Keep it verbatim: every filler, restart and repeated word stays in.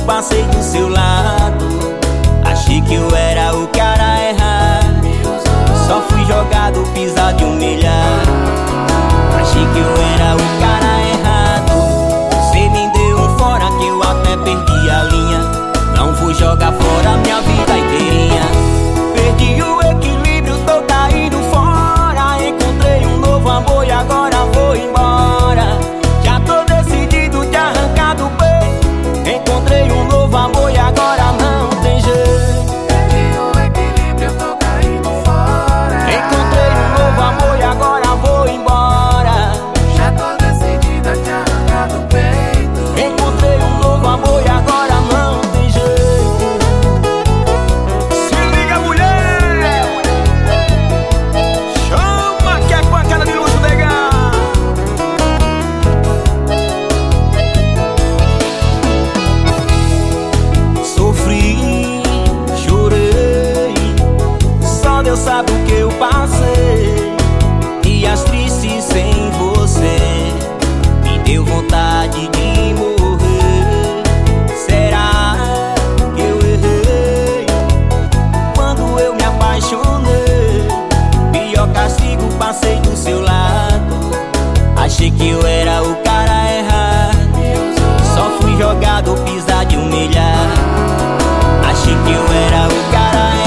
passei do seu lado. Achei que eu era o cara errado. Só fui jogado, pisado e humilhado. Achei que eu era o cara errado. Você me deu um fora que eu até perdi a linha. Não vou jogar fora minha vida inteirinha. Perdi o equilíbrio, tô caindo fora. Encontrei um novo amor e agora vou embora. Já tô decidido de arrancar do peito. Encontrei um novo amor e agora não tem jeito. Perdi o equilíbrio, tô caindo fora. Encontrei um novo amor e agora vou embora. Já tô decidida de arrancar do peito. Encontrei um novo amor e agora não tem jeito. Se liga, mulher! Chama que é com a cara de luxo legal. Sofri, chorei, só Deus sabe o que eu passei. Dias tristes sem você me deu vontade de morrer. Será que eu errei quando eu me apaixonei? Pior castigo, passei do seu lado. Achei que eu era o cara errado. Só fui jogado, pisado e humilhado. Achei que eu era o cara errado.